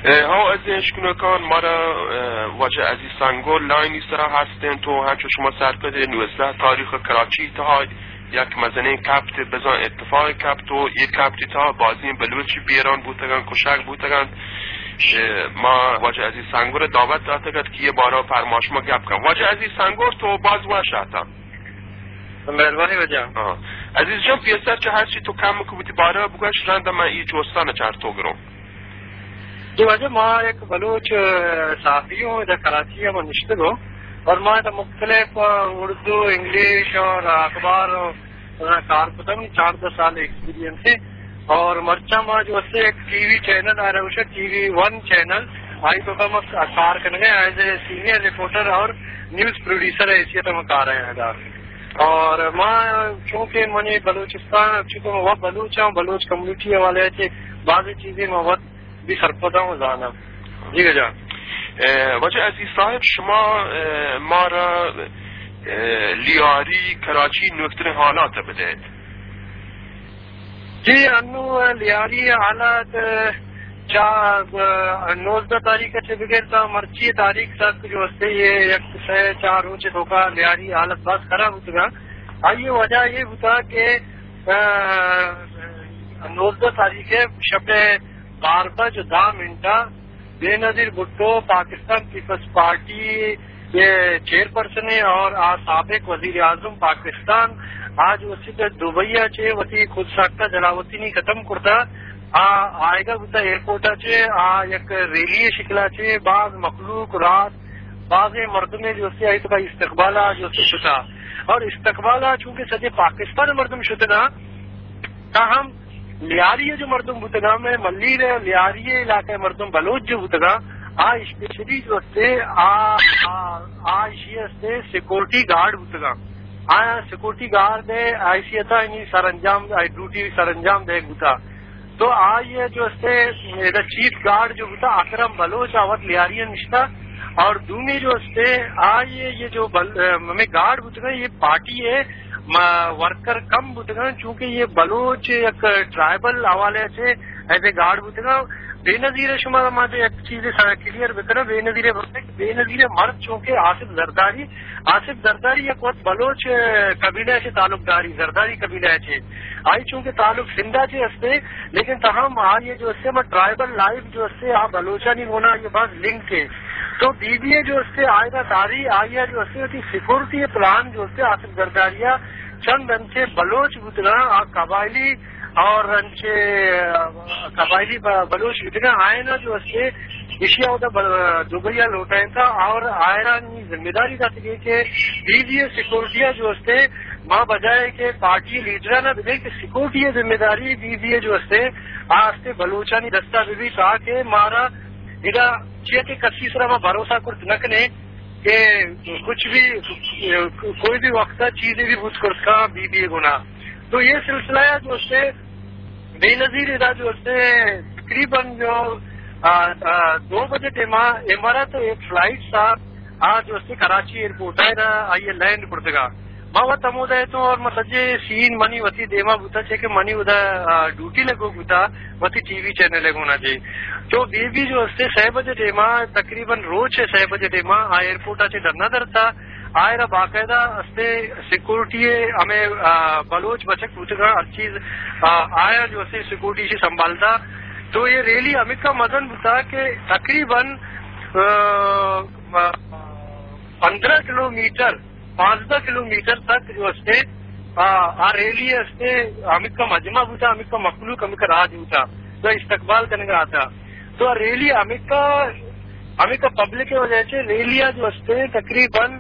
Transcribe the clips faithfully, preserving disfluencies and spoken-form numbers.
ها از اشکنکان ما را واجه عزیز سنگور لاینی سرا هستن تو همچون شما سرپد نوزده تاریخ کراچی تا یک مزنه کپت بزن اتفاق کپت و یک کپتی تا بازی بلوچی بیران بودگن کشک بودگن ما واجه عزیز سنگور دعوت داتگد که یه بارا فرماش ما گپ کن. واجه عزیز سنگور تو باز واشتا مهربانی وجه عزیز جان پیسر چه هرچی تو کم کبوتی بارا بگوش رنده من ای جوستان چار تو گرم جو وجہ ماں ایک بلوچ صحافی ہوں ادھر کراچی میں نشتگ ہوں اور ماں ادھر مختلف اردو انگلش اور اخبار کار پتہ چار دس سال ایکسپیرینس ہے اور مرچا ماں جو سے ایک ٹی وی چینل آ رہا ہے اسے ٹی وی ون چینل آئی تو کم کار کرنے ایز اے سینئر رپورٹر اور نیوز پروڈیوسر حیثیت میں کار رہے ہیں اور ماں چونکہ میں نے بلوچستان چونکہ میں وہ بلوچ ہوں بلوچ کمیونٹی والے تھے بعض چیزیں میں بہت بھی سرپدا ہوں زانا جی جان وجہ عزیز صاحب شما ما را لیاری کراچی نکتر حالات بدهید. جی انو لیاری حالات چار نوزدہ تاریخ سے بغیر تھا مرچی تاریخ تک جو ہے یہ ایک سے چار اونچے دھوکا لیاری حالت بس خراب ہوتا آئیے وجہ یہ ہوتا کہ نوزدہ تاریخ شب بارہ جو دہ منٹا Benazir Bhutto Pakistan peoples party یہ چیئر پرسن ہے اور سابق وزیر اعظم پاکستان آج اسی پہ دبئی چے وتی خود ساختہ جلاوطی نہیں ختم کرتا آئے گا بتا ایئرپورٹ چے آ یک ریلی شکلا چے بعض مخلوق رات بعض مردم جو سے آئی تو استقبالہ جو سے شتا اور استقبالہ چونکہ سجے پاکستان مردم شدنا تاہم لیاری جو مردم بتگا میں ملی رہے لیاری علاقہ مردم بلوچ جو بتگا آ اسپیشلی جو سے سے سیکورٹی گارڈ بتگا آیا سیکورٹی گارڈ ہے آئی تھا سر انجام ڈیوٹی سر انجام دے بتا تو آئی جو سے چیف گارڈ جو بتا اکرم بلوچ آوت لیاری نشتا اور دومی جو سے آئی یہ جو ہمیں گارڈ بتگا یہ پارٹی ہے ورکر کم بتگا چونکہ یہ بلوچ ایک ٹرائبل حوالے سے ایز اے گارڈ بتگا بے نظیر شما مجھے ایک چیز کلیئر بکرا بے نظیر بے نظیر مرد چونکہ آصف زرداری آصف زرداری ایک وقت بلوچ قبیلہ سے تعلق داری زرداری قبیلہ سے آئی چونکہ تعلق سندھا سے ہستے لیکن تاہم آئی جو اس سے ٹرائبل لائف جو اس سے آپ بلوچا نہیں ہونا یہ بات لنک ہے تو بی بی اے جو اس سے آئے گا تاری آئی جو اس سے سیکورٹی پلان جو اس سے آصف زرداریہ چند ان سے بلوچ بتنا قبائلی اور ان سے قبائلی بلوچ بتنا آئے نا جو اس سے اشیا ہوتا دوبیا لوٹائیں تھا اور آئرا ذمہ داری تھا کہ بی بی اے سیکورٹیاں جو اس سے ماں بجائے کہ پارٹی لیڈر نہ دے کہ سیکورٹی ذمہ داری بی بی اے جو اس سے آج سے بلوچانی دستہ بھی تھا کہ مارا ادا چیتے کسی طرح میں بھروسہ کچھ نکنے کہ کچھ بھی کوئی بھی وقت چیزیں بھی بوجھ کر کا بی بی اے گنا تو یہ سلسلہ ہے جو اس سے بے نظیر ادا جو اس سے تقریباً جو دو بجے ٹیما امارات ایک فلائٹ تھا آج جو اس سے کراچی ایئرپورٹ ہے نا آئیے لینڈ پڑتا ماں تمود ہے تو اور مسجے سین منی وتی دیما بوتا چاہے کہ منی ادا ڈیوٹی لگو بوتا وتی ٹی وی چینل ہونا چاہیے تو بی بی جو اس سے چھ بجے ٹیما تقریباً روز ہے چھ بجے ٹیما آ ایئرپورٹ سے ڈرنا در تھا آئے رہا باقاعدہ اسے سیکورٹی ہمیں بلوچ بچک پوچھا ہر چیز آیا جو اسے سیکورٹی سے سنبھالتا تو یہ ریلی امت کا مزن بتا کہ تقریباً پندرہ کلو میٹر پانچ کلو میٹر تک جو اسے ریلی ہے امت کا مجمع بوتا امت کا مخلوق امت کا راج ہوتا تو استقبال کرنے کا آتا تو ریلی امت کا امت کا پبلک کی وجہ سے ریلیاں جو اسے تقریباً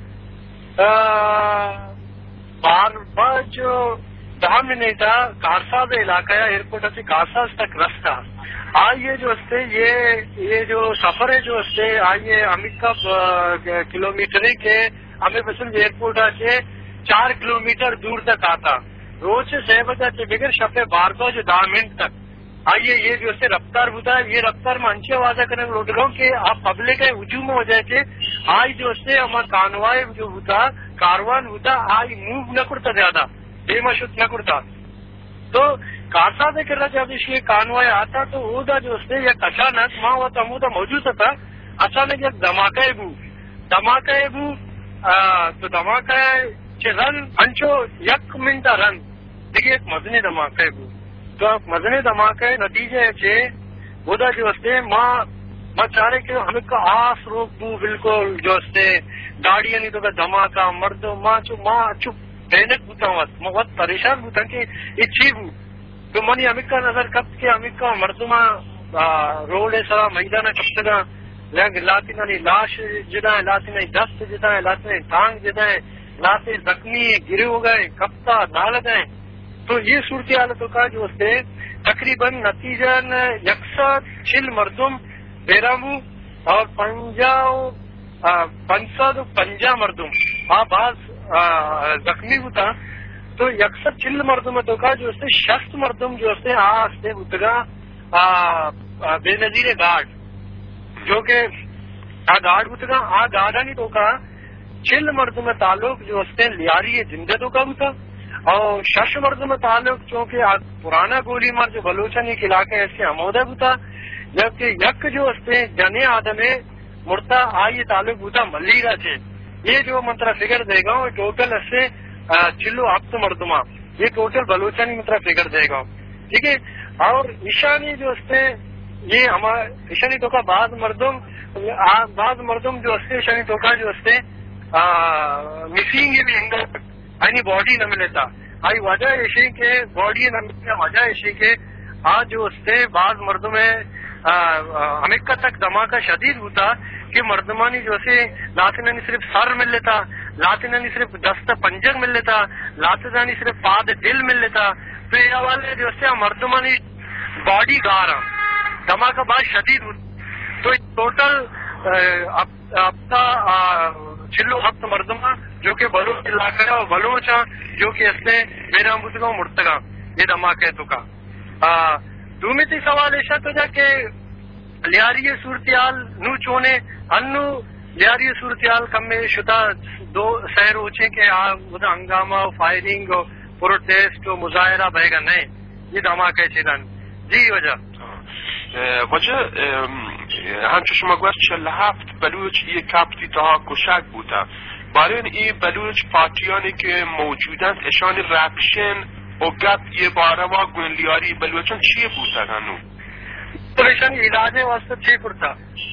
بار جو دہ منٹ کارساز علاقہ ایئرپورٹ سے کارساز تک رستہ آئیے جو اس سے یہ یہ جو سفر ہے جو اس سے آئیے امت کا کلو میٹر کے ہمیں بسل ایئرپورٹ سے چار کلو میٹر دور تک آتا روز سے چھ بجے سے بغیر شفے بارہ جو دہ منٹ تک آئیے یہ جو سے رفتار ہوتا ہے یہ رفتار میں انچے واضح کرنے لوٹ رہا ہوں کہ آپ پبلک ہے ہجوم ہو جائے کہ آئی جو سے ہمارا کانوائے جو ہوتا کاروان ہوتا آئی موو نہ کرتا زیادہ بے مشت نہ کرتا تو کاسا دے کر جب اس یہ کانوائے آتا تو وہ دا جو اس نے یک اچانک ماں وہ تمو دا موجود تھا اچانک یک دھماکہ بو دھماکہ بو تو دھماکہ چھ رن انچو یک منٹ رن دیکھیے ایک مزنی دھماکہ بو تو مزنی دھماکہ نتیجے چھ وہ دا جو اس نے ماں ماں چارے کہ ہمیں کا آس روک بو بالکل جو اس نے گاڑی نہیں تو کا دھماکہ مرد ماں چو ماں چپ پینک بوتا ہوں میں بہت پریشان بوتا کہ یہ چی بو تو منی ہمیں کا نظر کب کے ہمیں کا مردما روڈ سرا میدان کب تگا لگ لاتی نی لاش جدا ہے لاتی نہیں دست جدا ہے لاتی نہیں ٹانگ جدا ہے لاتے زخمی گرے ہو گئے کپتا ڈال گئے تو یہ صورتحالتوں کا جو اس نے تقریباً نتیجن یکسر چل مردم بیرامو اور پنجاؤ پنسد پنجا مردم آ بعض زخمی ہوتا تو یکسر چل مردم تو کا جو اس نے شخص مردم جو اس نے آ سے اتگا بے نظیر گارڈ جو کہ آ گارڈ اتگا آ گارڈا نہیں تو کا چل مردم تعلق جو اس نے لیاری جندے تو کا ہوتا اور شش مردم تعلق چونکہ پرانا گولی مار جو بلوچن ایک علاقے ایسے امودہ ہوتا جبکہ یک جو اس نے جنے آدم مرتا آئی تعلق ہوتا ملیرا سے یہ جو منترا فگر دے گا ٹوٹل اس سے چلو ہفت مردما یہ ٹوٹل بلوچانی منترا فگر دے گا ٹھیک ہے اور ایشانی جو اس نے یہ ہمارا ایشانی تو کا بعض مردم بعض مردم جو اس نے ایشانی تو کا جو اس نے مسنگ بھی انگل یعنی باڈی نہ ملے تھا آئی وجہ ایشی کے باڈی نہ ملنے وجہ ایشی کے آج جو اس نے بعض مردوں میں ہمیکہ تک دھماکہ شدید ہوتا کہ مردمانی جو سے لاتنانی صرف سر مل لیتا لاتنانی صرف دست پنجر مل لیتا لاتنانی صرف پاد دل مل لیتا تو یہ والے جو سے مردمانی باڈی گارا دھماکہ بہت شدید ہوتا تو ٹوٹل ہفتہ چلو ہفت مردمہ جو کہ بلوچ علاقہ ہے اور بلوچا جو کہ اس نے میرا مدگا مرتگا یہ دھماکہ تو کا دومیتی سوال ایسا تو جا کہ لیاری صورتحال نو چونے انو لیاری صورتحال کم میں شدہ دو سیر ہوچے کہ ہنگامہ فائرنگ پروٹیسٹ مظاہرہ بہے گا نہیں یہ دھماکہ چیدن جی وجہ وجه همچون شما گوشت چهل هفت بلوچ یه کپتی تا کشک بوده برای این بلوچ پارتیانی که موجودند اشان رپشن و گپ یه باره و گنلیاری بلوچان چیه بوده هنو؟ پریشان علاج واسطه چی پرتا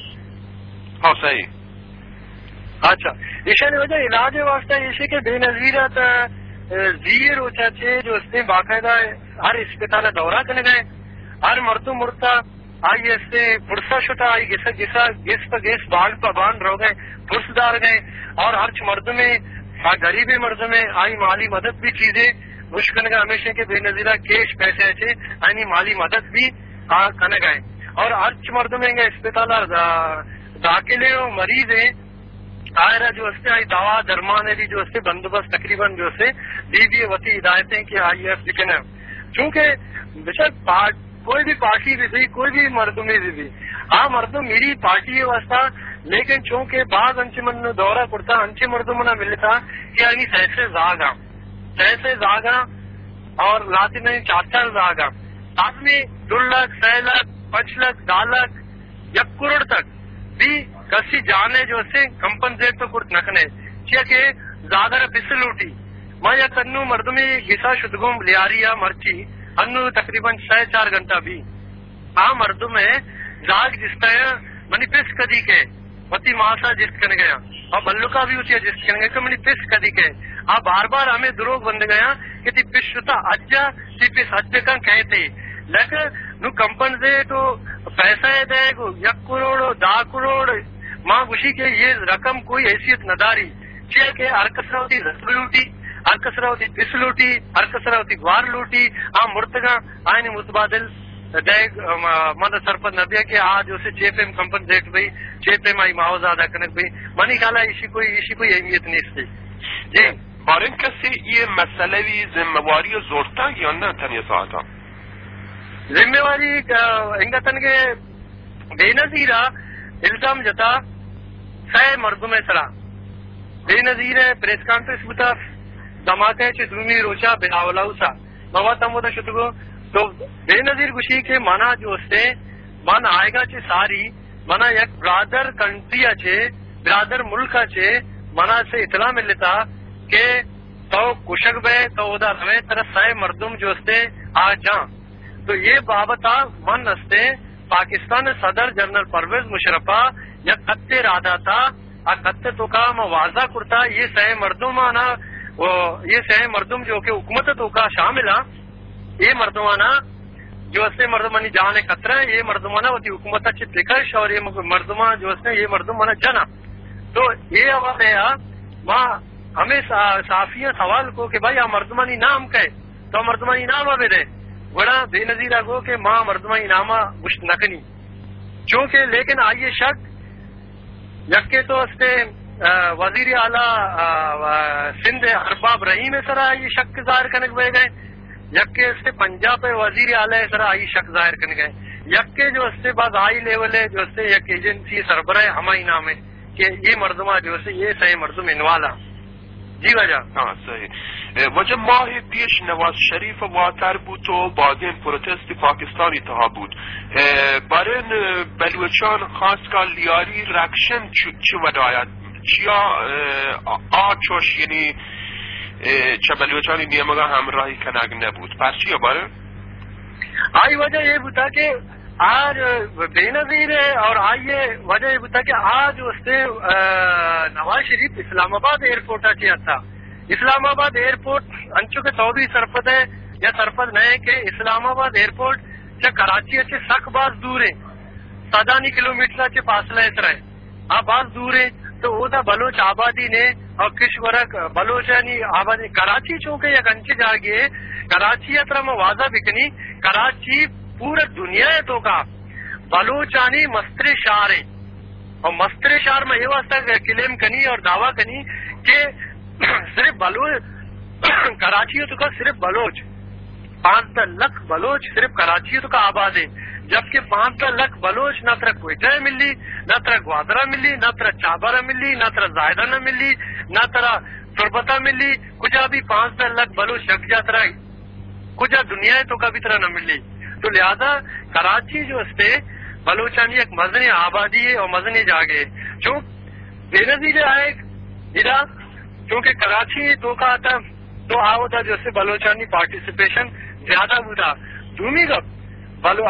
ها صحیح اچھا ایشان وجہ علاج واسطہ ایسے کہ بے نظیرت زیر ہوتا چھے جو اس نے باقاعدہ ہر اسپتال دورہ کرنے گئے ہر مردم مرتا آئی اس سے پرسا شتا آئی گسا گسا گس پا گس باغ پا باندھ رو گئے پرس دار گئے اور ہر مرد میں غریبی مرد میں آئی مالی مدد بھی چیزیں مشکل کا ہمیشہ کے بے نظیرہ کیش پیسے ایسے آئی مالی مدد بھی کرنے گئے اور ہر مرد میں گئے اسپتال داخلے مریض ہیں آئرہ جو اس سے آئی دوا درمان بھی جو اس سے بندوبست تقریباً جو سے دی بھی وتی ہدایتیں کہ آئی ایف لکھن ہے چونکہ بشک کوئی بھی پارٹی بھی تھی کوئی بھی مردمی بھی تھی ہاں مردم میری پارٹی ہے واسطہ لیکن چونکہ بعض انچمن دورہ پڑتا انچے مردم نہ ملتا کہ یعنی سیسے زاگا سیسے زاگا اور لاتی نہیں چاچا زاگا آدمی دو لاکھ سی لاکھ پانچ لاکھ دہ لاکھ یا کروڑ تک بھی کسی جانے جو سے کمپنسیٹ تو کچھ نکنے کہ زیادہ بس لوٹی میں یا تنو مردمی گسا شدگم لیاریا مرچی انو تقریباً چھ چار گھنٹہ بھی آ مردوں میں زاگ جس طرح منی پس کدی کے وتی ماسا جس کن گیا اور بلو کا بھی ہوتی ہے جس کن گیا کہ منی پس کدی کے آ بار بار ہمیں دروغ بند گیا کہ تی پس شتا اجا تی پس اجا کا کہتے لیکن نو کمپن سے تو پیسہ دے گو یک کروڑ دا کروڑ ماں گوشی کے یہ رقم کوئی حیثیت نہ داری چیئے کہ ارکسرا ہوتی رسم لوٹی ارکسرا ہوتی پس لوٹی ارکسرا ہوتی گوار لوٹی آ مرتگا آئین متبادل دیگ من سرپت نبیہ کے آج اسے چیپ ایم کمپن دیکھ بھئی چیپ ایم آئی معاوضہ ادا کرنے بھئی منی کالا اسی کوئی اسی کوئی اہمیت نہیں اس سے جی بارن کسی یہ مسئلہی ذمہواری زورتا یا نہ تنیا ساعتا ذمہواری انگتن کے بے نظیرہ الزام جتا سہ مردم سرا بے نظیر پریس کانفرنس بتا دھماکہ چھ دومی روچا بلاولاو سا بابا تمو تا شتگو تو بے نظیر گوشی کے مانا جو سے من آئے گا چے ساری منا یک برادر کنٹری اچھے برادر ملک اچھے منا سے اطلاع ملتا کہ تو کشک بے تو ادا روے طرح سائے مردم جو استے آ جاں. تو یہ بابتا من استے پاکستان صدر جنرل پرویز مشرفہ یا قطع رادہ تھا آ قطع تو کا موازہ کرتا یہ سائے مردم آنا یہ سائے مردم جو کہ حکومت تو کا شامل ہے یہ مردمانہ جو اس سے مردمانی جانے قطرہ ہے یہ مردمانہ ہوتی حکومت اچھی دکش اور یہ مردمہ جو اس نے یہ مردمانہ جنا. تو یہ آواز ہے ماں ہمیں صحافیہ سوال کو کہ بھائی مردمانی نام کہے تو مردمانی نام آبے دے بڑا بے نظیر آگو کہ ماں مردمانی نامہ گشت نکنی چونکہ لیکن آئیے شک یکے تو اس نے وزیر اعلیٰ سندھ ارباب رحیم سر آئیے شک ظاہر کرنے بہ گئے یکے اس سے پنجاب وزیر اعلیٰ سر آئی شک ظاہر کرنے گئے یکے جو اس سے بعض ہائی لیول ہے جو اس سے یک ایجنسی سربراہ ہمائی نام ہے کہ یہ مردمہ جو سے یہ صحیح مردم انوالا. جی وجہ ہاں صحیح وجہ ماہ پیش نواز شریف واتر بود تو بعدین پروتست پاکستانی تها بود برین بلوچان خاص کا لیاری رکشن چه ودایت چیا آچوش یعنی چه بلوچانی نیمگا همراهی کنگ نبود پس چیا باره؟ آئی وجہ یہ بتا کہ آج بے نظیر ہے اور آئیے وجہ یہ بتا کہ آج اس سے نواز شریف اسلام آباد ایئرپورٹ اچھا تھا. اسلام آباد ایئرپورٹ انچو کے چودھری سرپد ہے یا سرپد نہیں کہ اسلام آباد ایئرپورٹ یا کراچی اچھے سخ باز دور ہے سدانی کلو میٹر اچھے فاصلہ اس طرح ہے آپ باز دور ہے. تو وہ تھا بلوچ آبادی نے اور کشورک بلوچانی آبادی کراچی چونکہ یا گنچے جا گئے کراچی اترا میں واضح بکنی کراچی پورا دنیا ہے تو کا بلوچانی مستر شہر ہے اور مستر شہر میں یہ واسطہ کلیم کنی اور دعویٰ کنی کہ صرف بلوچ کراچی تو کا صرف بلوچ پانچ لکھ بلوچ صرف کراچی تو کا آباد ہے جبکہ پانچ لکھ بلوچ نہ تر کوئٹہ ملی نہ تر گوادرا ملی نہ تر چابارا ملی نہ تر زائدہ نہ ملی نہ تر تربتا ملی کچھ بھی پانچ لکھ بلوچ رکھ جاتا رہا کچھ دنیا تو کبھی طرح نہ ملی. تو لہذا کراچی جو اس پہ بلوچانی ایک مزنی آبادی ہے اور مزنی جاگے جو بے نظیر آئے جرا کیونکہ کراچی تو کا آتا تو آؤ تھا جو سے بلوچانی پارٹیسپیشن زیادہ ہوتا دومی گپ بلو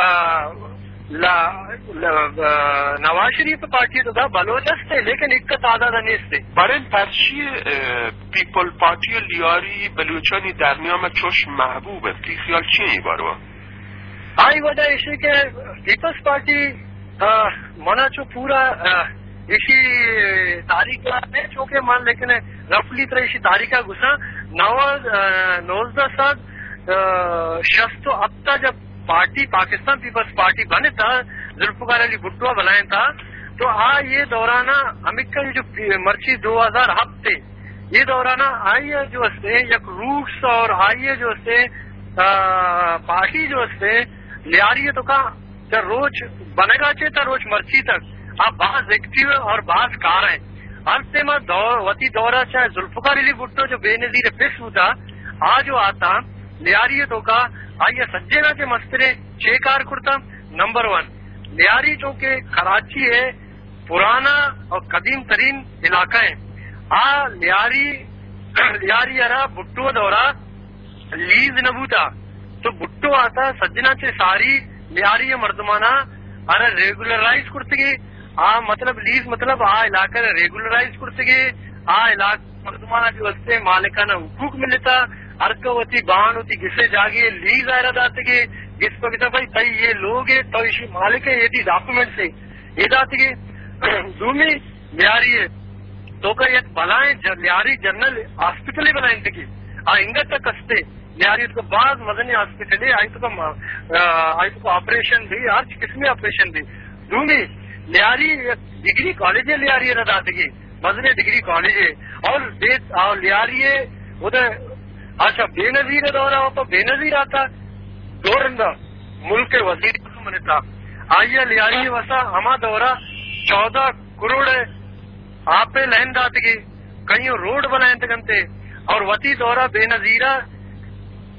نواز شریف پارٹی تو تھا بلوچس تھے لیکن ایک کا تعداد انیس تھے برین پرچی پیپل پارٹی لیاری بلوچانی درمیان میں چوش محبوب ہے کی خیال چیئے بارو آئی وجہ اسی کہ پیپلز پارٹی منا چو پورا اسی تاریخ ہے چونکہ مان لیکن رفلی طرح اسی تاریخ گھسا نواز نوزدہ سال شخص تو اب تک جب پارٹی پاکستان پیپلز پارٹی بنے تھا ذوالفقار علی بھٹو بنائے تھا تو آ یہ دورانہ امریکہ جو مرچی دو ہزار ہفتے یہ دورانہ آئیے جو سے یک روٹس اور آئیے جو سے پارٹی جو سے لیاری تو کا روز بنے گا چاہتا روز مرچی تک آپ بعض ایکٹیو اور بعض کار ہیں ہر میں دور وتی دورہ چاہے ذوالفقار علی بھٹو جو بے نظیر پیش ہوتا آ جو آتا لیاری تو کا آئیے سجے نا کے مسترے چھ کار کرتا. نمبر ون لیاری چونکہ کراچی ہے پرانا اور قدیم ترین علاقہ ہے آ لیاری لیاری ارا بھٹو دورہ لیز نبوتا تو بھٹو آتا سجنا سے ساری لیاری مردمانہ ارا ریگولرائز کرتے گی آ مطلب لیز مطلب آ علاقہ ریگولرائز کرتے گی آ علاقہ مردمانہ جو واسطے مالکانہ حقوق ملتا ارکوتی بان ہوتی گسے جاگے لیز آئرہ داتے گے گس کو کہتا بھائی تئی یہ لوگ ہے تو اسی مالک ہے یہ دی ڈاکومنٹ سے یہ داتے گے دومی لیاری ہے تو کا یک بلائیں لیاری جنرل ہاسپٹل ہی بلائیں تکی آ انگت تک کستے لیاری تو بعض مدنی ہاسپٹل ہے آئی تو آئی تو آپریشن بھی ہر قسمی آپریشن بھی دومی لیاری ڈگری کالج ہے لیاری رہ داتے گی مدنی ڈگری کالج ہے اور لیاری ہے ادھر اچھا بے نظیر دورہ ہو تو بے نظیر آتا دورندہ ملک کے وزیر منتا آئیے لیاری وسا ہما دورہ چودہ کروڑ آپ پہ لہن دات گی کہیں روڈ بنائیں تکنتے اور وتی دورہ بے نظیرہ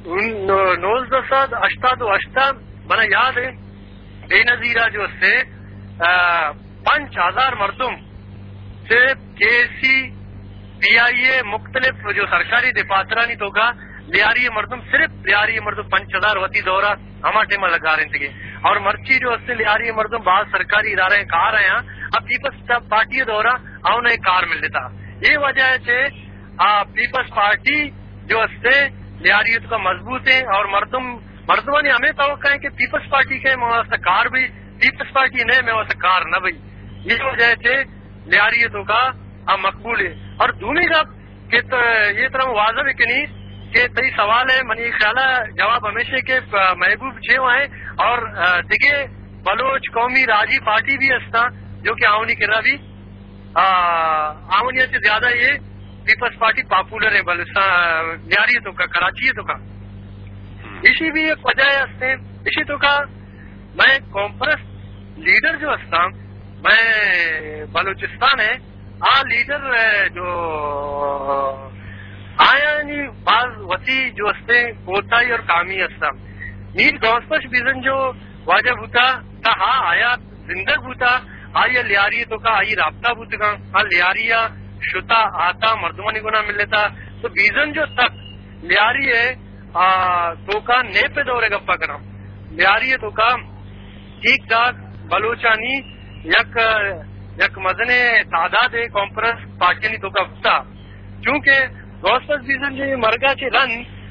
نوزدہ اشتاد و اشتا منا یاد ہے بے نظیرہ جو سے پانچ ہزار مردم صرف کے سی پی آئی اے مختلف جو سرکاری دفاترانی تو کا لیاری مردم صرف لیاری مردم پانچ ہزار وتی دورہ ہما ٹیمہ لگا رہے تھے اور مرچی جو اس سے لیاری مردم بعض سرکاری ادارے کار ہیں اب پیپلز پارٹی دورہ آؤں ایک کار مل دیتا. یہ وجہ ہے پیپلز پارٹی جو اس سے لیاریت کا مضبوط ہے اور مردم مردموں نے ہمیں توقع ہے کہ پیپلز پارٹی کے مواسط کار بھی پیپلز پارٹی نے مواسط کار نہ بھائی یہ وجہ سے لیاریتوں کا مقبول ہے. اور دوسری کا کہ یہ طرح واضح ہے کہ نہیں کہ صحیح سوال ہے منی خیال جواب ہمیشہ کے محبوب چھ ہیں اور دیکھیے بلوچ قومی راجی پارٹی بھی ہستا جو کہ آؤنی کرا بھی آؤنیت سے زیادہ یہ پیپلز پارٹی پاپولر ہے لیاری تو کا کراچی تو کا اسی بھی ایک وجہ ہے اسی تو کا میں کانفرنس لیڈر جو ہستا میں بلوچستان ہے آ لیڈر جو آیا نہیں بعض وسیع جو ہستے کوتاہی اور کامی ہستا نیل گوسپش بیزن جو واجب ہوتا تھا ہاں آیا زندگ ہوتا آیا لیاری تو کا آئی رابطہ ہوتا کا ہاں لیاریا شتا آتا مردمانی گنا مل لیتا تو بیزن جو تک لیاری ہے تو کا نے پہ دورے گپا کرا لیاری ہے تو کا ٹھیک ٹھاک بلوچانی یک یک مزنے تعداد ہے کانفرنس پارٹی تو کا ہوتا چونکہ گوسپس بیزن جو مرگا کے رن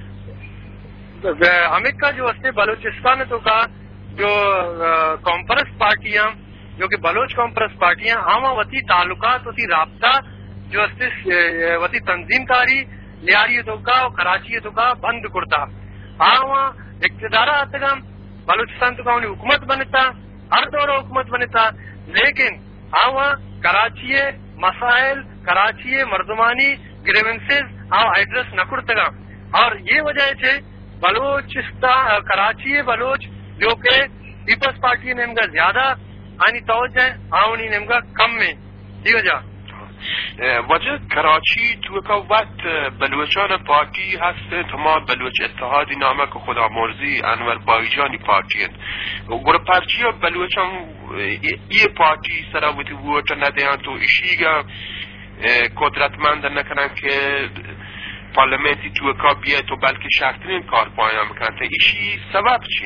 امریکہ کا جو ہستے بلوچستان تو کا جو کانفرنس پارٹیاں جو کہ بلوچ کانفرنس پارٹیاں آما وتی تعلقات وتی رابطہ جو ہستے وتی تنظیم کاری لیاری تو کا اور کراچی تو کا بند کرتا آما اقتدارہ آتا بلوچستان تو کا انہیں حکومت بنتا ہر دور حکومت بنتا لیکن آما کراچی مسائل کراچی مردمانی گریونسز آو ایڈریس نہ کرتا اور یہ وجہ سے بلوچستان کراچی بلوچ جو کہ پیپلز پارٹی نے کا زیادہ آنی توجہ آونی نے کا کم میں یہ وجہ وجه کراچی تو که وقت بلوچان پاکی هست تمام بلوچ اتحادی نامه که خدا مرزی انور بایجانی پارتی هست ور پارتی بلوچان ای پارتی سراوتی ووٹ ندهند تو ایشیگا قدرتمند نکنن که پارلمنتی تو که بیه تو بلکه شرطین کار پایان میکنن تا ایشی سبب چیه؟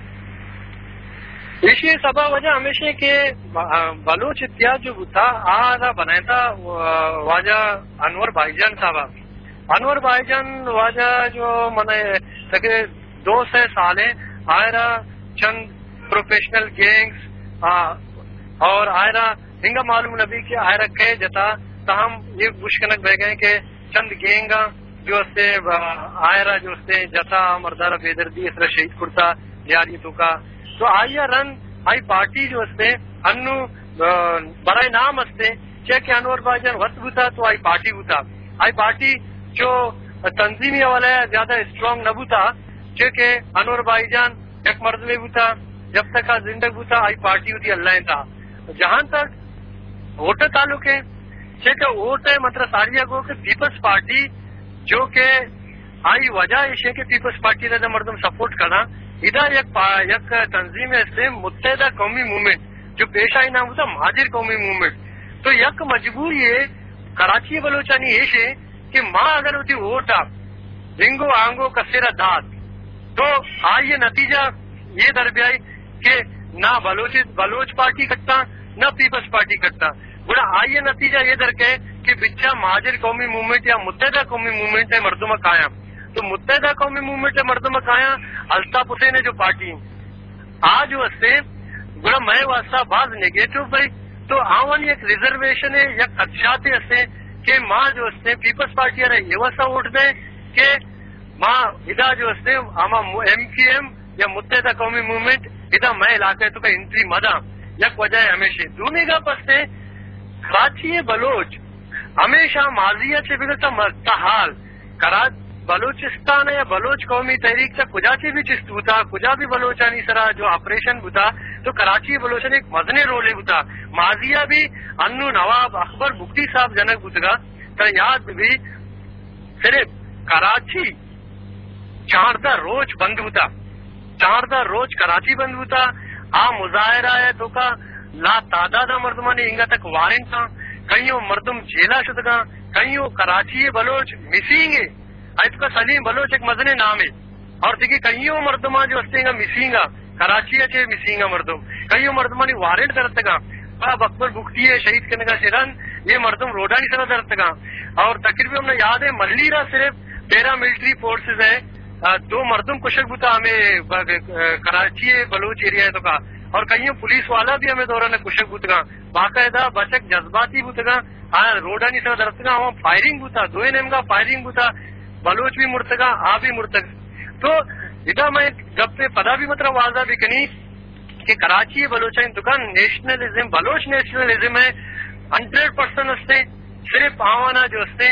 ایشی سبب وجہ ہمیشہ کہ بلوچ اتحاد جو تھا آدھا بنایا تھا واجہ انور بھائی جان صاحب انور بھائی جان واجہ جو منے سکے دو سے سالیں آئرہ چند پروفیشنل گینگز اور آئرہ ہنگا معلوم نبی کہ آئرہ کہے جتا تاہم یہ مشکنک بہ گئے کہ چند گینگا جو سے آئرہ جو سے جتا مردارہ بیدردی اس طرح شہید کرتا یاری تو کا تو آئیے رن آئی پارٹی جو ہستے انو برائے نام ہستے چاہے کہ انور بھائی جان وقت ہوتا تو آئی پارٹی ہوتا آئی پارٹی جو تنظیمی والا ہے زیادہ اسٹرانگ نہ ہوتا چاہے کہ انور بھائی جان ایک مرد میں ہوتا جب تک زندگ ہوتا آئی پارٹی ہوتی اللہ تھا جہاں تک ووٹ تعلق ہے چاہے کہ ووٹ ہے مطلب ساریہ کو کہ پیپلز پارٹی جو کہ آئی وجہ ہے کہ پیپلز پارٹی نے مردم سپورٹ کرنا ادھر یک تنظیم ہے متحدہ قومی موومنٹ جو پیش آئی نام ہوتا مہاجر قومی موومنٹ تو یک مجبوری ہے کراچی بلوچانی یہ ہے کہ ماں اگر ہوتی ووٹا رنگو آنگو کسیرا داد تو آئیے نتیجہ یہ دربیائی کہ نہ بلوچ بلوچ پارٹی کرتا نہ پیپلز پارٹی کرتا بڑا آئیے نتیجہ یہ در کے کہ بچہ مہاجر قومی موومنٹ یا متحدہ قومی موومنٹ ہے مردمہ قائم تو متحدہ قومی موومنٹ مردم کھایا الطاف حسین جو پارٹی آج واسطے بڑا میں واسطہ بعض نیگیٹو بھائی تو آون ایک ریزرویشن ہے یا خدشات ہستے کہ ماں جو ہستے پیپلز پارٹی ہے یہ واسطہ ووٹ دیں کہ ماں ادا جو ہستے آما ایم کیو ایم یا متحدہ قومی موومنٹ ادا میں علاقے تو کا انٹری مدا یک وجہ ہے ہمیشہ دونوں کا پستے کراچی بلوچ ہمیشہ ماضیت سے بگڑتا مرتحال کراچی بلوچستان یا بلوچ قومی تحریک سے کجا سے بھی چست ہوتا کجا بھی بلوچانی سرا جو آپریشن ہوتا تو کراچی بلوچن ایک مزنے رول ہوتا ماضیہ بھی انو نواب اکبر بگٹی صاحب جنک ہوتا تو یاد بھی صرف کراچی چاردہ روز بند ہوتا چاردہ روز کراچی بند ہوتا آ مظاہرہ ہے تو کا لا تعداد مردمان انگا تک وارنٹ تھا کئیوں مردم جیلا شدگا کئیوں کراچی بلوچ مسینگ ہے ایت کا سلیم بلوچ ایک مزنے نام ہے اور دیکھیے کئیوں مردمان جو ہستے گا مسینگا کراچی اچھے مسینگا مردم کئیوں مردمانی وارنٹ درتگا باب اکبر بکتی ہے شہید کرنے کا شیران یہ مردم روڈانی سر درتگا اور تقریباً ہم نے یاد ہے ملی را صرف پیرا ملٹری فورسز ہے دو مردم کشک بتا ہمیں کراچی بلوچ ایریا ہے تو کا اور کئیوں پولیس والا بھی ہمیں دوران کشک بتگا باقاعدہ بچک جذباتی بتگا روڈانی سر درتگا وہاں فائرنگ بتا دو نیم کا فائرنگ بتا بلوچ بھی مرتگا آ بھی مرتگا تو ادا میں جب سے پتا بھی مطلب واضح بھی کنی کہ کراچی بلوچستان دکان نیشنلزم بلوچ نیشنلزم ہے ہنڈریڈ پرسینٹ ہستے صرف آوانا جو ہستے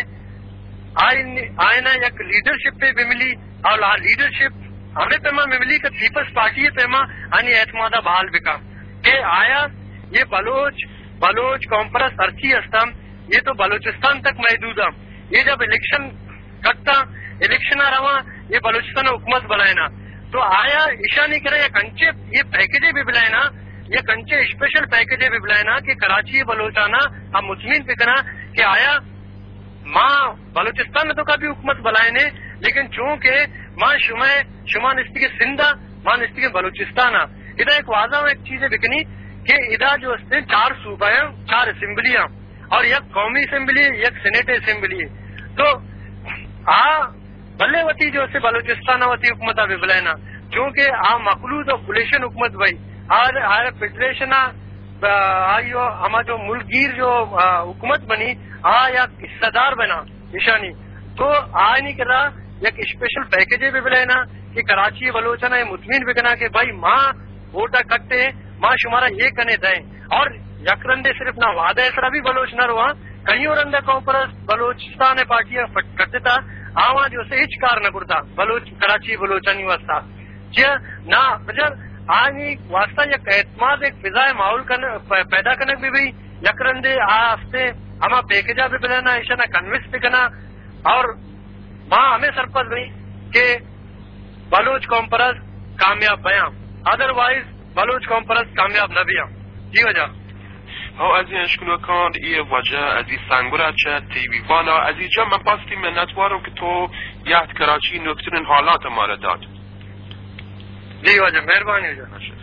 آئنا یک لیڈرشپ پہ بھی ملی اور لیڈرشپ ہمیں پیما میں ملی کہ پیپلز پارٹی پیما انی اعتمادہ بحال بکا کہ آیا یہ بلوچ بلوچ کانفرنس ارچی ہستا یہ تو بلوچستان تک محدود ہے یہ جب الیکشن کٹتا الیکشن آ رہا یہ بلوچستان حکومت بنائنا تو آیا ایشا نہیں کرے یہ کنچے یہ پیکجیں بھی بلائنا یہ کنچے اسپیشل پیکجیں بھی بلائنا کہ کراچی بلوچانا ہم مطمئن پکنا کہ آیا ماں بلوچستان میں تو کبھی حکومت بلائنے لیکن چونکہ ماں شما شما نستی کے سندھا ماں نستی کے بلوچستان ادھر ایک واضح ایک چیز ہے بکنی کہ ادھر جو ہستے چار صوبہ ہیں چار اسمبلیاں اور یک قومی اسمبلی یک سینیٹ اسمبلی تو آ بلے وتی جو سے بلوچستان وتی حکومت بھی بلائنا چونکہ آ مخلوط اور پولیشن حکومت بھائی آر آر فیڈریشن آئیو ہما جو ملک گیر جو حکومت بنی آ یا حصہ دار بنا نشانی تو آ نہیں کر رہا یک اسپیشل پیکجیں بھی بلائنا کہ کراچی بلوچنا یہ مطمئن بکنا کہ بھائی ماں ووٹا کٹتے ماں شمارا یہ کنے دیں اور یک رندے صرف نہ وعدہ ایسا بھی بلوچ نہ رہا کہیں رندہ کانفرنس بلوچستان پارٹیاں کرتے تھا آواں جو سے ہچ کار نہ کرتا بلوچ کراچی بلوچانی واسطہ جی نہ بجر آنی واسطہ یک اعتماد ایک فضائے ماحول پیدا کرنے بھی بھی یک رندے آ ہفتے ہما پیکجا بھی بلانا ایشا نہ کنوینس بھی کرنا اور ماں ہمیں سرپس گئی کہ بلوچ کانفرنس کامیاب بیاں ادروائز بلوچ کانفرنس کامیاب نہ بیاں جی وجہ ها از این اشکال کان ای وجه از این سنگوره چه تیوی والا از اینجا من باستی منتوارم که تو یاد کراچی نکترین حالات ما را داد جی وجه مهربانی وجه